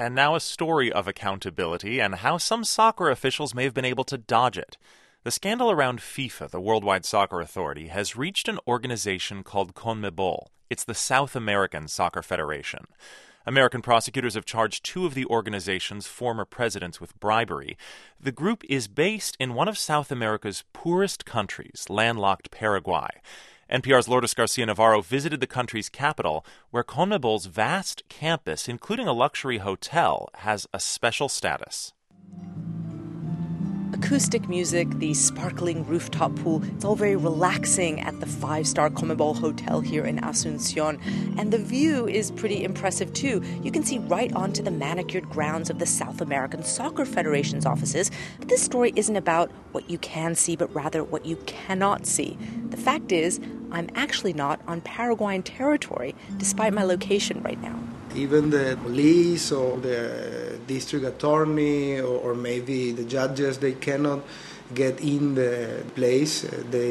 And now a story of accountability and how some soccer officials may have been able to dodge it. The scandal around FIFA, the Worldwide Soccer Authority, has reached an organization called CONMEBOL. It's the South American Soccer Federation. American prosecutors have charged two of the organization's former presidents with bribery. The group is based in one of South America's poorest countries, landlocked Paraguay. NPR's Lourdes Garcia Navarro visited the country's capital, where CONMEBOL's vast campus, including a luxury hotel, has a special status. Acoustic music, the sparkling rooftop pool, it's all very relaxing at the 5-star CONMEBOL Hotel here in Asunción. And the view is pretty impressive, too. You can see right onto the manicured grounds of the South American Soccer Federation's offices. But this story isn't about what you can see, but rather what you cannot see. The fact is, I'm actually not on Paraguayan territory, despite my location right now. Even the police or the district attorney or maybe the judges, they cannot get in the place.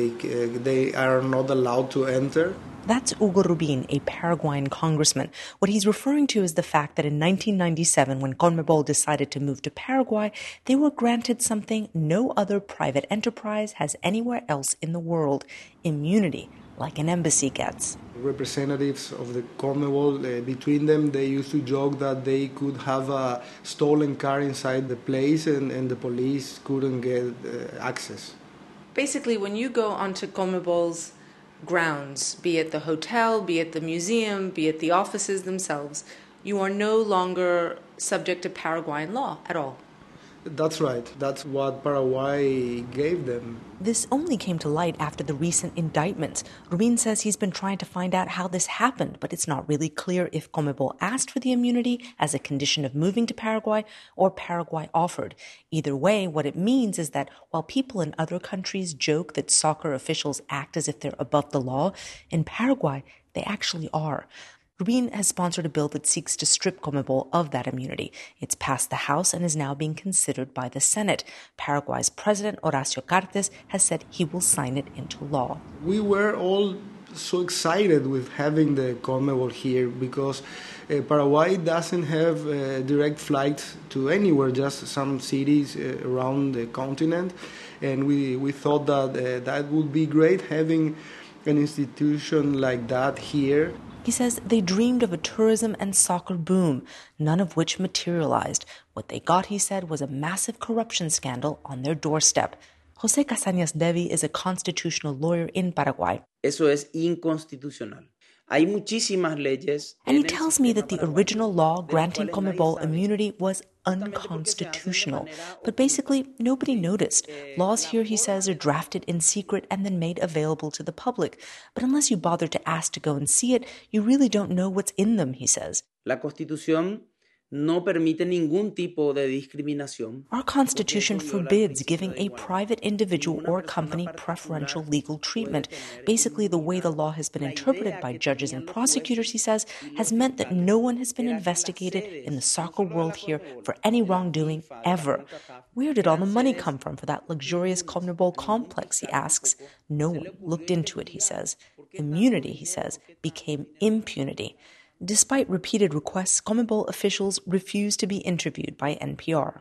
They are not allowed to enter. That's Hugo Rubin, a Paraguayan congressman. What he's referring to is the fact that in 1997, when CONMEBOL decided to move to Paraguay, they were granted something no other private enterprise has anywhere else in the world: immunity, like an embassy gets. Representatives of the CONMEBOL, between them, they used to joke that they could have a stolen car inside the place and the police couldn't get access. Basically, when you go onto CONMEBOL's grounds, be it the hotel, be it the museum, be it the offices themselves, you are no longer subject to Paraguayan law at all. That's right. That's what Paraguay gave them. This only came to light after the recent indictments. Rubin says he's been trying to find out how this happened, but it's not really clear if CONMEBOL asked for the immunity as a condition of moving to Paraguay or Paraguay offered. Either way, what it means is that while people in other countries joke that soccer officials act as if they're above the law, in Paraguay, they actually are. Rubin has sponsored a bill that seeks to strip CONMEBOL of that immunity. It's passed the House and is now being considered by the Senate. Paraguay's president, Horacio Cartes, has said he will sign it into law. We were all so excited with having the CONMEBOL here because Paraguay doesn't have direct flights to anywhere, just some cities around the continent. And we thought that that would be great having an institution like that here. He says they dreamed of a tourism and soccer boom, none of which materialized. What they got, he said, was a massive corruption scandal on their doorstep. José Casañas Devi is a constitutional lawyer in Paraguay. Eso es inconstitucional. Hay muchísimas leyes. And he tells me that the original law granting CONMEBOL immunity was unconstitutional. But basically, nobody noticed. Laws here, he says, are drafted in secret and then made available to the public. But unless you bother to ask to go and see it, you really don't know what's in them, he says. La Constitución no permite ningún tipo de discriminación. Our Constitution forbids giving a private individual or company preferential legal treatment. Basically, the way the law has been interpreted by judges and prosecutors, he says, has meant that no one has been investigated in the soccer world here for any wrongdoing ever. Where did all the money come from for that luxurious CONMEBOL complex, he asks. No one looked into it, he says. Immunity, he says, became impunity. Despite repeated requests, CONMEBOL officials refused to be interviewed by NPR.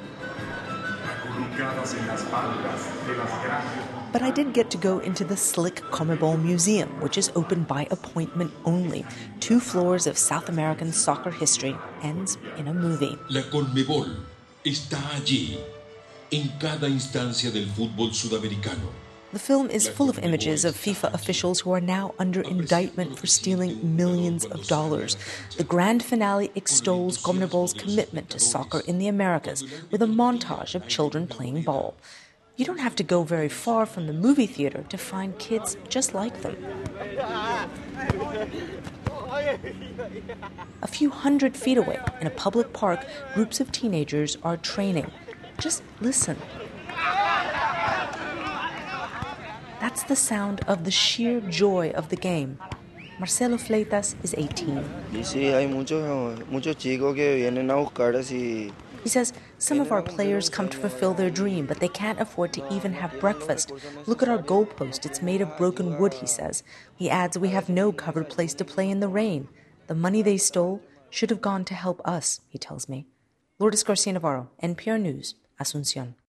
But I did get to go into the slick CONMEBOL Museum, which is open by appointment only. 2 floors of South American soccer history ends in a movie. La CONMEBOL está allí, en cada instancia del fútbol sudamericano. The film is full of images of FIFA officials who are now under indictment for stealing millions of dollars. The grand finale extols CONMEBOL's commitment to soccer in the Americas with a montage of children playing ball. You don't have to go very far from the movie theater to find kids just like them. A few hundred feet away, in a public park, groups of teenagers are training. Just listen. That's the sound of the sheer joy of the game. Marcelo Fleitas is 18. He says some of our players come to fulfill their dream, but they can't afford to even have breakfast. Look at our goalpost. It's made of broken wood, he says. He adds, we have no covered place to play in the rain. The money they stole should have gone to help us, he tells me. Lourdes Garcia Navarro, NPR News, Asunción.